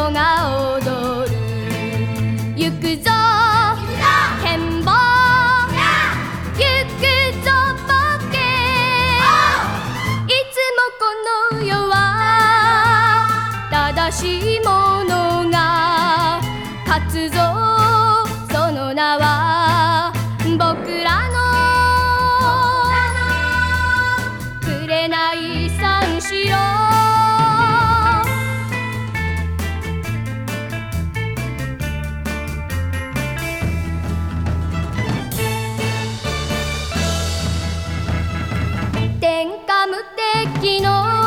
が踊る。行くぞ剣棒、行くぞボケ。いつもこの世は正しいものが勝つぞ。その名は僕らの紅三四郎。天下無敵の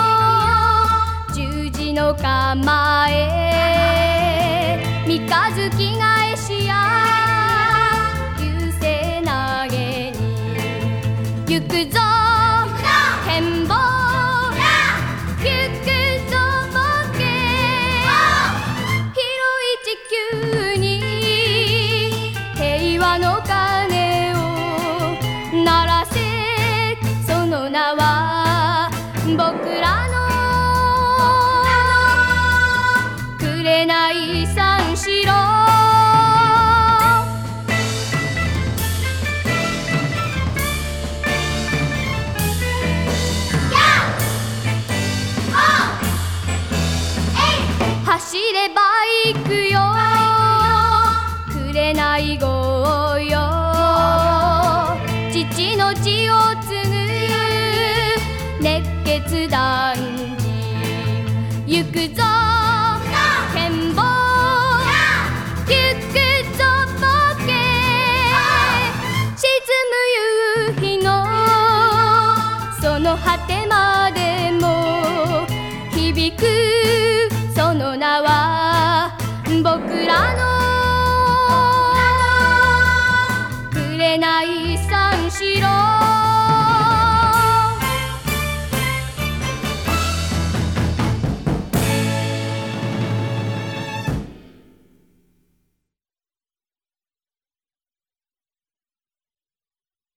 十字の構え、三日月返しや流星投げに行くぞ剣棒、行くぞボケ。広い地球に平和の鐘を鳴らせ。その名は僕らの紅三四郎。走れば行くよ紅号よ。父の血を継ぐ熱血団地。行くぞ剣棒、行くぞボケ。沈む夕日のその果てまでも響く。その名は僕らの紅